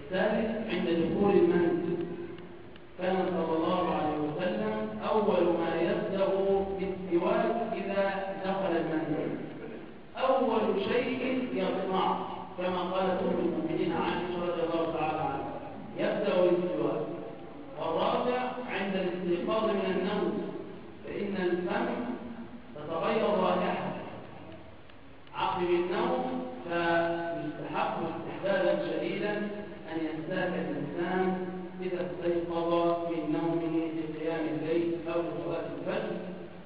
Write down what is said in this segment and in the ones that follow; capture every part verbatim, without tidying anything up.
الثالث عند دخول المنزل كان صلى الله عليه وسلم أول ما يبدأ بالسواك إذا دخل المنزل، أول شيء يصنع كما قالت أم المؤمنين عائشة رضي الله تعالى عنها يبدأ بالسواك. والرابع عند الاستيقاظ من النوم، فإن الفم تتغير رائحته عقب النوم، فيستحق استحبابا شديدا أن يستاك الإنسان إذا استيقظ من نومه لقيام الليل أو لصلاة الفجر.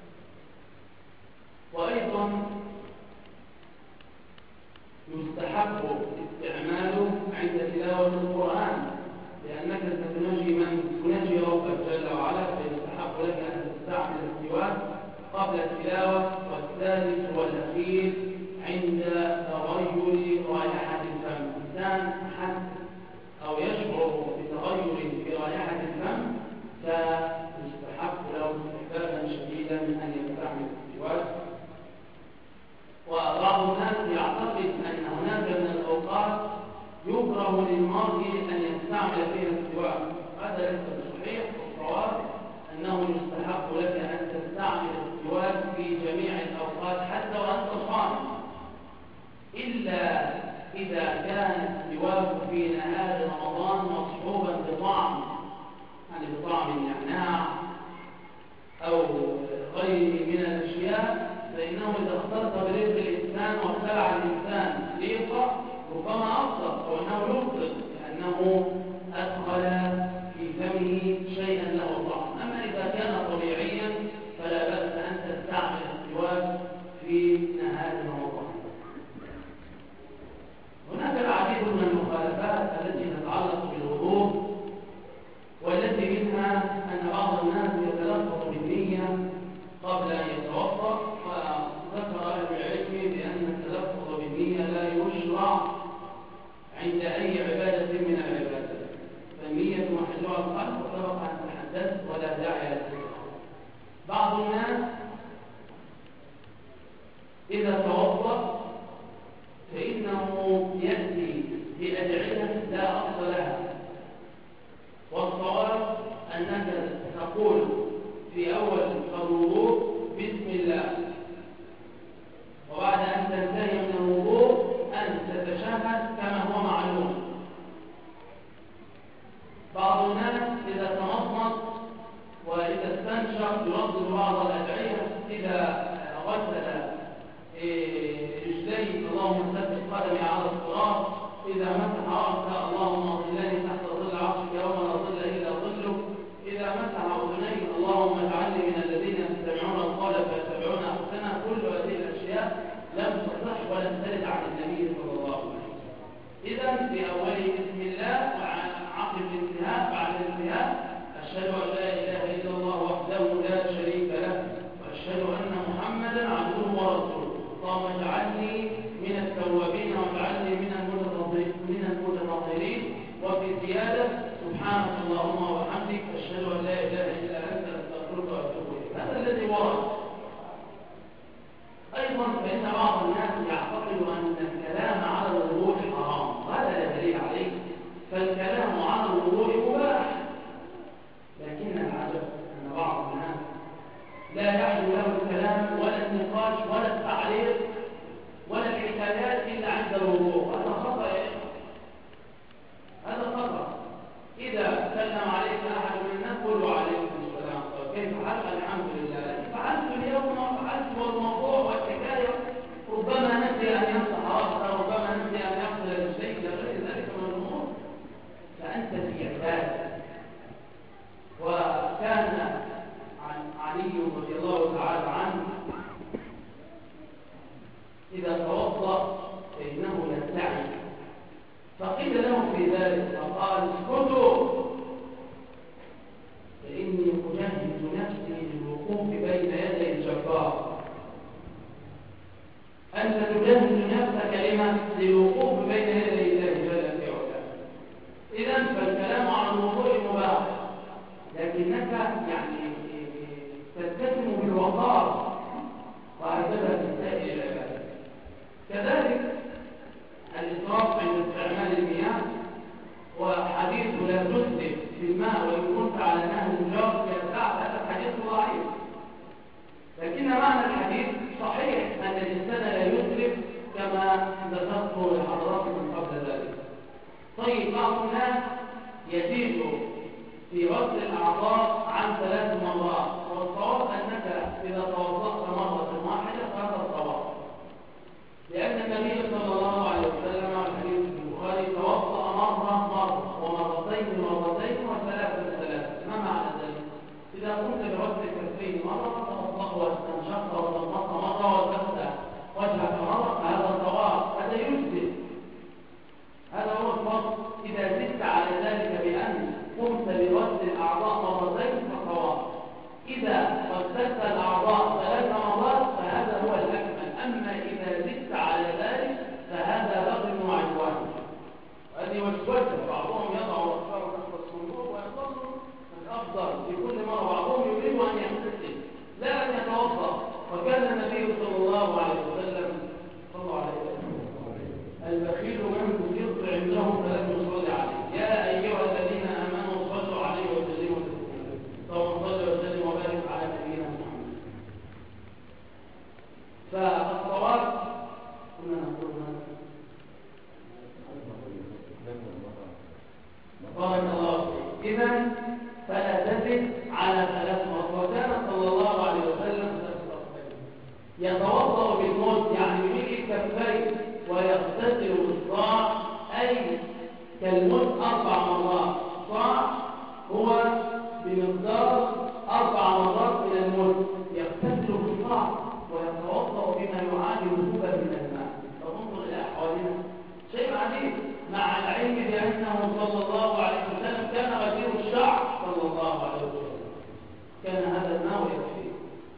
وأيضا يستحب استعماله عند تلاوة القرآن، لأنك ستناجي من تناجي ربك جل وعلا، فيستحق لك أن تستعمل السواك قبل التلاوة. والثالث والأخير عند تغير رائحة الفم، الإنسان حس أو يشعر بتغير في رائحة الفم فيستحق له استحبابا شديدا أن يستعمل السواك. وبعض الناس يعتقد أن هناك من الأوقات يكره للمرء أن يستعمل فيها السواك، هذا ليس بصحيح. والصواب أنه يستحق لك أن تستعمل السواك في جميع الأوقات حتى وأنت صائم، إلا إذا كان السواك في نهار رمضان مصحوبا بطعم، يعني بطعم النعناع أو غيره من الأشياء، فإنه إذا اختلط برزق الإنسان وابتلع الإنسان ريقه ربما أفطر أو أنه يفطر لأنه أدخل في فمه شيئا له طعم. أما إذا كان طبيعيا فلا بأس أن تستعمل السواك في نهار رمضان. هناك العديد من المخالفات التي تتعلق بالوضوء، والتي منها أن بعض الناس يتلفظ بالنية قبل أن يتوضأ، وذكر أهل العلم بأن التلفظ بالنية لا يشرع عند أي عبادة من العبادات، فالنية محلها القلب وسبق أن تحدثت ولا داعي لها. بعض الناس إذا توضأ فإنه يأتي بأدعية لا أصل لها، والصواب أنك تقول في أول الوضوء بسم الله، وبعد أن تنتهي من الوضوء أن تتشهد كما هو معلوم. بعض الناس إذا تمضمض وإذا استنشق يردد بعض الأدعية، إذا غسل رجليه اللهم ثبت قدمي على الصراط، إذا مسح رأسه اللهم اظلني تحت ظل عرشك يوم لا ظل إلا ظلك، إذا مسح أذنيه اللهم اجعلني من الذين يستمعون القول فيتبعون أحسنه. كل هذه الأشياء لم تصح ولم ترد عن النبي صلى الله عليه وسلم. إذا في أوله بسم الله، وعقب الانتهاء بعد الانتهاء أشهد أن لا إله إلا الله وحده لا شريك له، وأشهد أن محمدا عبده ورسوله. اللهم اجعلني من التوابين واجعلني من المتطهرين. وفي زيادة سبحانك اللهم وبحمدك أشهد أن لا إله إلا أنت أستغفرك وأتوب إليك. هذا الذي ورد. أيضا فإن بعض الناس يعتقد أن الكلام على الوضوء حرام، وهذا لا دليل عليه، فالكلام على الوضوء مباح، لكن العجب أن بعض الناس لا يحلو له الكلام ولا النقاش ولا التعليق ولا الحكايات إلا عند الوضوء. هذا خطأ يا إخوة، هذا خطأ. إذا سلم عليك أحد من الناس قل عليكم السلام، كيف حالك؟ الحمد لله، فعلت اليوم وفعلت، والموضوع والحكاية ربما نسي أن يمسح رأسه، ربما نسي أن يغسل رجليه، إلى غير ذلك من الأمور، فأنت في عبادة. وكان علي رضي الله تعالى عنه إذا توضأ فإنه يستعي، فقيل له في ذلك فقال اسكتوا فإني أجهز نفسي للوقوف بين يدي الجبار. أنت تجهز نفسك لما؟ للوقوف بين يدي الله جل في علاه. إذن فالكلام عن الوضوء مباح، لكنك يعني تلتزم بالوقار، وهكذا في سائر العبادات. كذلك الإسراف عند استعمال المياه، ولا طيب بعض الناس يزيد في غسل الأعضاء عن ثلاث مرات، والصواب أنك إذا توضأت مرة واحدة فهذا الصواب، لأن النبي صلى الله عليه وسلم على الحديث في البخاري توضأ مرة مرة ومرتين مرتين وثلاثة ثلاثة. ما معنى ذلك؟ إذا قمت بغسل الكفين مرة توضأ واستنشقت وتوضأت مرة وغسلت وجهك مرة فهذا صواب، هذا يجزي، هذا هو الفرق. إذا زدت على ذلك بأن قمت بغسل الأعضاء مرتين فصواب، إذا غسلت الأعضاء ثلاث مرات فهذا هو الأكمل، أما إذا زدت على ذلك فهذا بغي وعدوان. هذه وسوسة، بعضهم يضع أفكاره تحت الصندوق ويظل الأفضل في كل مرة، بعضهم يريد أن يغتسل لا أن يتوضأ. وكان النبي صلى الله عليه وسلم صلى الله عليه وسلم البخيل من ذكرت عندهم فلم يصلي عليه، يا أيها الذين آمنوا صلوا عليه وسلموا تسليما. اللهم صل وسلم وبارك على نبينا محمد. فالصواب كنا نقول هذا. بارك الله فيك. إذا فلا تزد على ثلاث مرات. وكان صلى الله عليه وسلم يتوضأ بالموت يعني بملء الكفين ويغتسل بالصاع، أي كالموت أربع مرات. صاع هو بمقدار أربع مرات من الموت، يغتسل بالصاع ويتوضأ بما يعادل كوبا من الماء. فانظر إلى أحوالنا شيء عجيب، مع العلم بأنه صلى الله عليه وسلم كان غزير الشعر صلى الله عليه وسلم، كان هذا الماء يكفيه.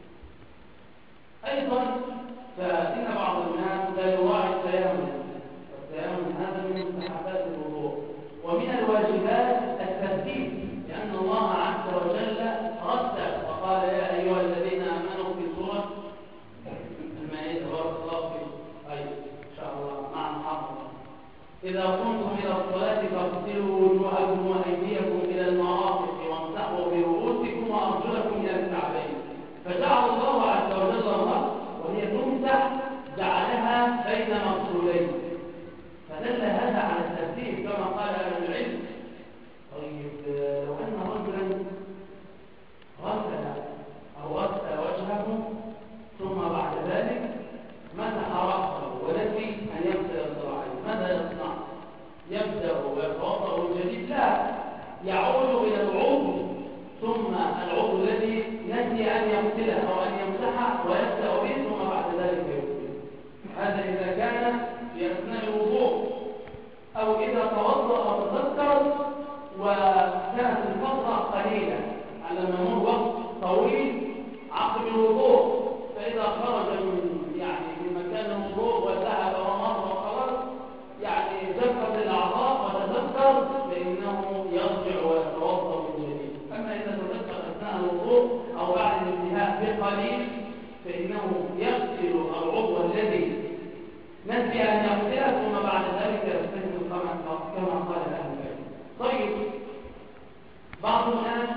أيضا فإن بعض الناس لا يراعي التيمم، والتيمم هذا من مستحبات الوضوء، ومن الواجبات الترتيب، لأن الله عز وجل رتب وقال يا أيها الذين آمنوا في سورة المائدة بارك الله فيكم. أيوة إن شاء الله مع محافظة. إذا قمتم إلى الصلاة فاغسلوا وجوهكم وأيديكم إلى المرافق وامسحوا برؤوسكم وأرجلكم إلى الكعبين. فجعل الله عز وجل الرأس وهي تمسح جعلها بين مفصولين، فدل هذا على الترتيب كما قال أهل العلم. طيب لو أن رجلا غسل أو غسل وجهه ثم بعد ذلك مسح رأسه ونسي أن يغسل الذراعين، ماذا يصنع؟ يبدأ ويتوضأ من جديد؟ لا، يعود إلى العضو ثم العضو الذي نسي أن يغسله أو أن يمسحه ويبدأ به ثم بعد ذلك يغسله. هذا إذا كان في أثناء الوضوء، أو إذا توضأ وتذكر وكانت الفترة قليلة على ما يمر وقت طويل عقب الوضوء، فإذا خرج من يعني من مكان الوضوء وذهب ومر وخلاص يعني جفت الأعضاء وتذكر فإنه يرجع ويتوضأ من جديد. أما إذا تذكر أثناء الوضوء أو بعد الانتهاء بقليل فإنه يغسل العضو الذي نسي أن يغسله ثم بعد ذلك يغسله كما قال أهل العلم. طيب بعض الناس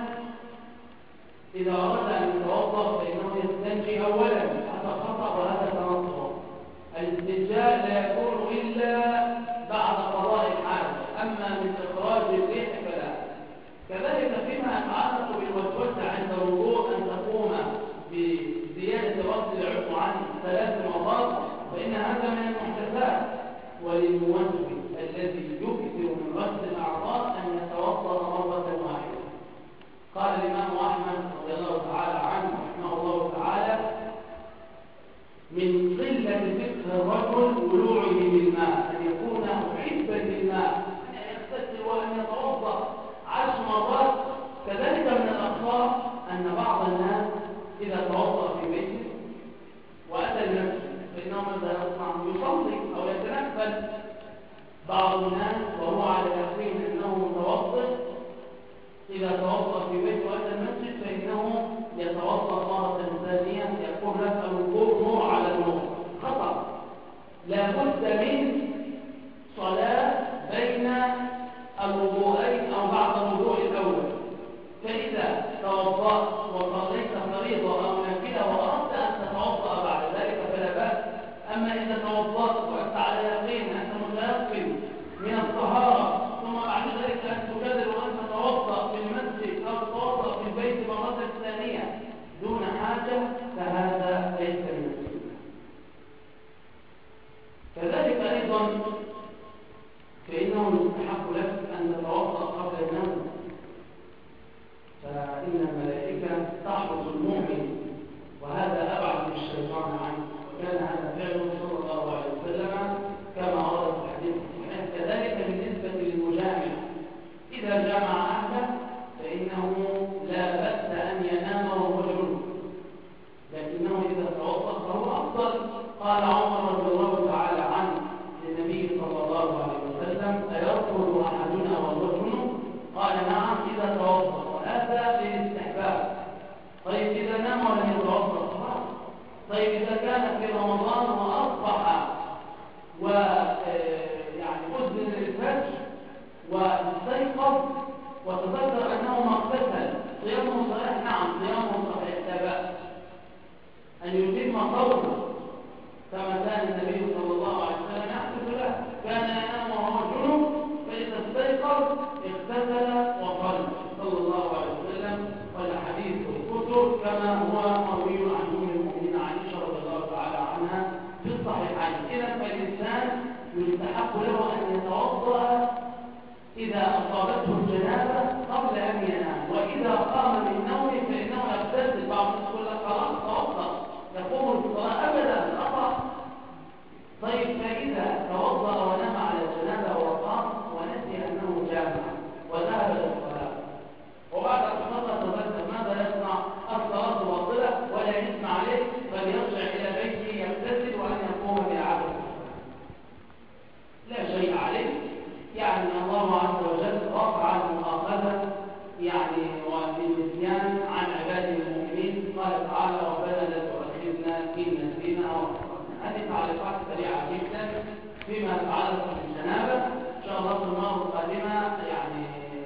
إذا أراد أن يتوضأ فإنه يستنجي أولا، هذا خطأ وهذا تنطع. الاستنجاء لا يكون إلا بعد قضاء الحاجة، أما من إخراج الريح فلا. كذلك فيما يتعلق بالوسوسة عند الوضوء أن تقوم بزيادة غسل العضو عن ثلاث مرات فإن هذا من المحدثات. وللموسوس الذي يكثر من غسل الأعضاء أن يتوضأ مرة واحدة. قال الإمام أحمد رضي الله تعالى عنه رحمه الله تعالى من قلة فقه الرجل ولوعه بالماء، أن يكون محبا للماء، أن يغتسل وأن يتوضأ عشر مرات. كذلك من الأخطاء أن بعض الناس إذا توضأ في بيته وأتى المسجد فإنه ماذا يصنع؟ يصلي أو يتنفل. بعض الناس وهو على يقين أنه متوضئ إذا توضأ في بيته وأتى المسجد فإنه يتوضأ مرة ثانية، يقول لك الوضوء نور على النور. خطأ. لا بد من صلاة بين الوضوءين أو بعد الوضوء الأول. فإذا توضأت وصليت فريضة أو نافلة وأردت أن تتوضأ بعد ذلك فلا بأس. أما إذا توضأت وأنت على يقين أنت متيقن من الطهارة إذا جمع أهله فإنه لا بأس أن ينام وهو جنوب، لكنه إذا توضأ فهو أفضل. قال عمر رضي الله تعالى عنه للنبي صلى الله عليه وسلم: أيرقد أحدنا وهو جنوب؟ قال: نعم إذا توضأ. وهذا للاستحباب. طيب إذا نام ولم يتوضأ؟ طيب إذا كان في رمضان وأصبح و يعني أذن الفجر واستيقظ وتذكر أنه ما اغتسل، صيامه صحيح؟ نعم صيامه صحيح، لا بأس أن يتم صومه كما كان النبي صلى الله عليه وسلم يحدث له، كان ينام وهو جنوب فإذا استيقظ اغتسل وصلى صلى الله عليه وسلم. والحديث الكتب كما هو مروي عن أم المؤمنين عائشة رضي الله تعالى عنها في الصحيحين. إذا فالإنسان يستحق له أن يتوضأ إذا أصابته الجنابة قبل أن ينام، وإذا قام من نومه فإنه يغتسل. بعض الناس يقول لك خلاص توضأ يقوم بالصلاة، أبدا خطأ. طيب فإذا توضأ ونام على الجنابة وقام ونسي أنه جامع وذهب للصلاة، وبعد الصلاة تذكر ماذا يصنع؟ الصلاة باطلة ولا يسمع عليه، فليرجع إلى بيته يغتسل وأن يقوم بإعادة الصلاة، لا شيء عليه. يعني الله عز وجل رفع المؤاخذة يعني والنسيان عن عباده المؤمنين. قال تعالى: ربنا لا تؤاخذنا إن نسينا أو أخطأنا. هذه تعليقات سريعة جدا فيما يتعلق بالجنابة. إن شاء الله في المرة القادمة يعني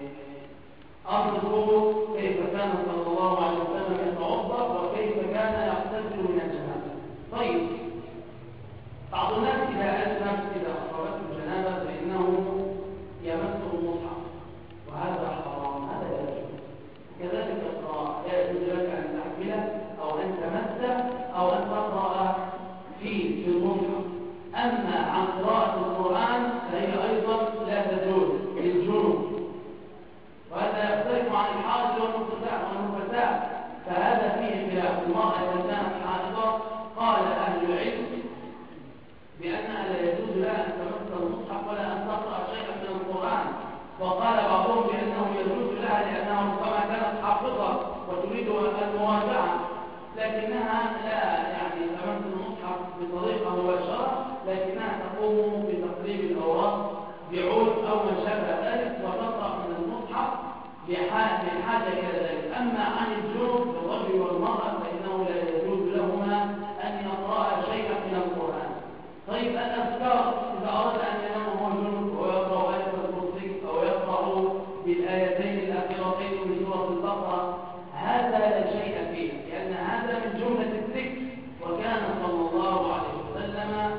أذكر كيف كان صلى الله عليه وسلم يتوضأ وكيف كان يغتسل من الجنابة. طيب بعض الناس إذا أذنب إذا أصابته الجنابة فإنه يمس المصحف، وهذا حرام، هذا لا يجوز. كذلك القراءة لا يجوز لك أن تحمله أو أن تمسه أو أن تقرأ في المصحف. أما عن قراءة القرآن فهي أيضا لا تجوز للجنوب، وهذا يختلف عن الحائض والنفساء، فهذا فيه خلاف. المرأة إذا كانت حائضة قال أهل العلم بأنها لا يجوز لها أن تمس المصحف ولا أن تقرأ شيئا من القرآن، وقال بعضهم بأنه يجوز لها لأنها ربما كانت حافظة وتريد المراجعة، لكنها لا يعني تمس المصحف بطريقة مباشرة، لكنها تقوم بتقريب الأوراق بعود أو ما شابه ذلك وتقرأ من المصحف بحاجة إلى ذلك. أما عن الجنوب الرجل والمرأة فإنه لا يجوز لهما أن يقرأ شيئا من القرآن. طيب الأذكار إذا أراد أن ينام وهو جنوب ويقرأ آية الكرسي أو يقرأ بالآيتين الأخيرتين من سورة البقرة، هذا لا شيء فيه، لأن هذا من جملة الذكر. وكان صلى الله عليه وسلم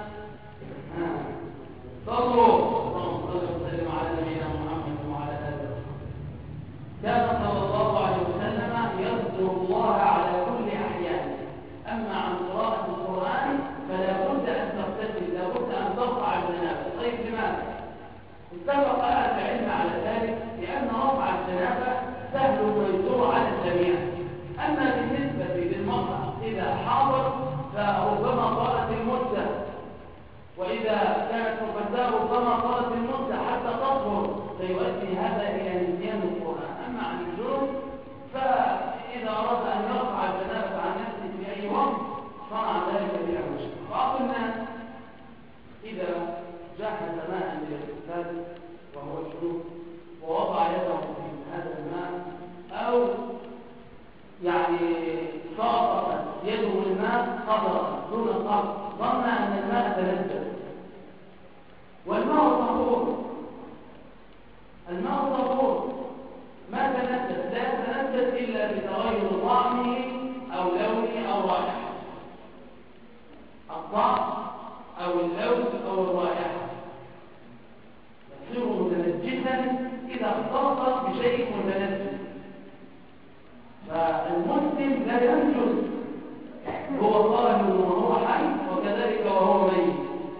صلوا اللهم صل وسلم على نبينا محمد وعلى آله وصحبه، كان صلى الله عليه وسلم يذكر الله على كل أحيانه. أما عن قراءة القرآن فلا بد أن تغتسل، لا بد أن ترفع الجنابة. طيب لماذا؟ اتفق أهل العلم على ذلك لأن رفع الجنابة سهل ويسر على الجميع. أما بالنسبة للمرأة إذا حاضر فربما طالت المدة، وإذا كانت مفتاة ربما طالت المدة حتى تطهر، فيؤدي هذا إلى نسيان القرآن. أما عن الجنوب فإذا أراد أن يرفع الجنابة عن نفسه في أي وقت صنع ذلك بلا مشكلة. بعض الناس إذا جهز ماء للاغتسال وهو جنوب ووضع يده في هذا الماء أو يعني سقطت يده الماء قدرا دون قدر، ظن أن الماء تنزل، والماء طهور، الماء طهور ما تنزل، لا يتنزل إلا بتغير طعمه أو لونه أو رائحته، الطعم أو اللون أو الرائحة يصير متنجسا إذا اختلط بشيء متنجس. فالمسلم لا ينجس، هو طاهر وهو حي وكذلك وهو ميت،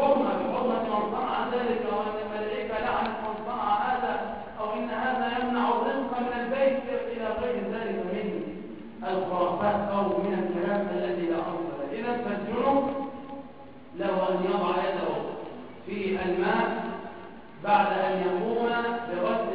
الحرمة بحرمة من صنع ذلك، أو أن الملائكة لعنت من صنع هذا، أو إن هذا يمنع الرزق من البيت إلى غير ذلك من الخرافات أو من الكلام الذي لا أصل له. إذا فالجنوب له أن يضع يده في الماء بعد أن يقوم بغسل